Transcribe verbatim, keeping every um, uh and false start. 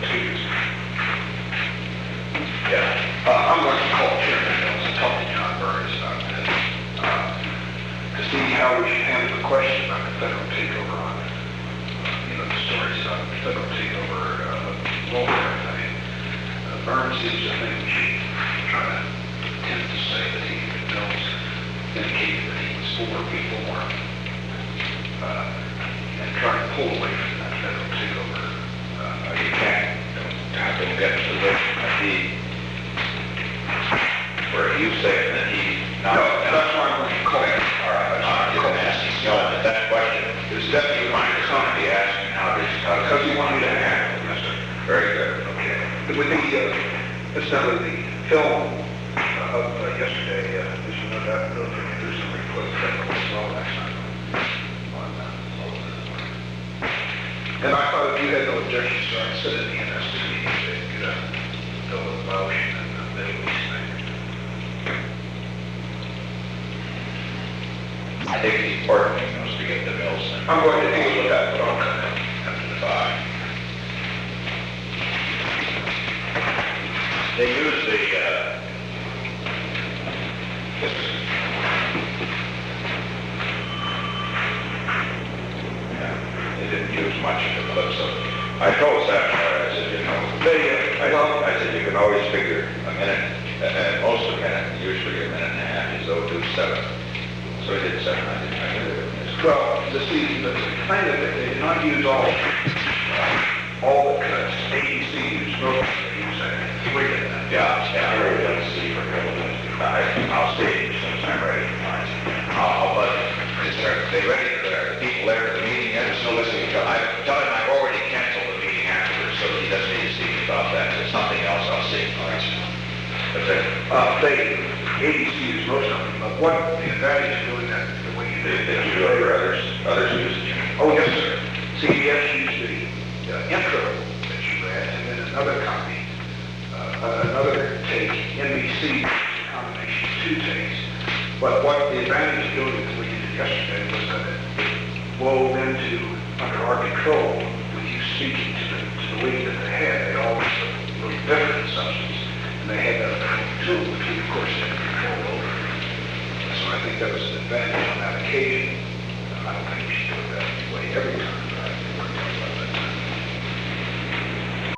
twos. Yeah. Uh, I'm going to call Chairman Mills and talk to John Burns about that, uh, to see how we should handle the question about the federal takeover on, uh, you know, the stories about the federal takeover, uh, over everything. Uh, Burns seems to think we should try to attempt to say that he, that Mills indicated that he was for reform, uh, and try to pull away from that federal takeover. Uh, you can't, don't have to get to the position that he, where you say that he, No, that's why I'm going to call him. All right, I'm just asking, you know, that that question is definitely mine, it's going to be asking how this, how Because does he wanted to handle it, yes, sir. Very good. Okay. With the, uh, incidentally, the film uh, of uh, yesterday, uh, as you know, that military induced replaced federal law last night on uh, and I thought if you had no objections, so I'd sit in the N S C meeting to get a bill of motion and the Middle East thing. I think the important thing was to get the mills. I'm going to deal with that, but I'll come in after the Five. They use the, uh, this, yeah, they didn't use much of the clips of, I told Sapphire, I said, you know, they, uh, I, Well- I said, you can always figure a minute, and most of a minute, usually a minute and a half, is oh two seven. So he did seven, I didn't, I knew it was. Well, the season, the kind of, they did not use all, uh, all the cuts. A E C used most of it, they used uh, three of them. Yeah, yeah, I really don't see for a couple of minutes. I, I'll see as soon as I'm ready for mine. I'll, I'll buzz it. Is there, they ready for their, the people there at the meeting yet? There's no listening to I tell him I've already canceled the meeting afterwards, so he doesn't need to see me about that. If there's something else, I'll see. All right. That's it. Uh, they, A E C used most of them, but what the advantage of doing that the way you Did, did did it? you or others, others use it? Oh, yes, sir. C B S used the uh, intro that you read, and then another copy, uh, another take, N B C, a combination of two takes. But what the advantage of doing it the way you did yesterday was that it wove into, under our control, with you speaking to the, to the lead that they had, they all were a little different in substance, and they had that other tool, which we, of course, had control over. So I think that was an advantage on that occasion. I don't think we should do it that way every time.